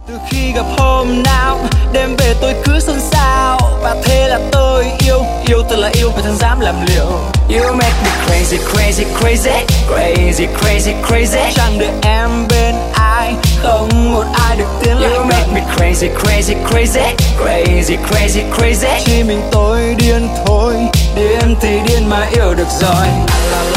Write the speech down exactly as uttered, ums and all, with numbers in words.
Từ khi gặp hôm nào đêm về tôi cứ xôn xao, và thế là tôi yêu yêu thật là yêu và chẳng dám làm liều. You make me crazy crazy crazy crazy crazy crazy. Chẳng đợi em bên ai, không một ai được tiến lại. You make me crazy crazy crazy crazy crazy crazy. Chỉ mình tôi điên thôi, điên thì điên mà yêu được rồi.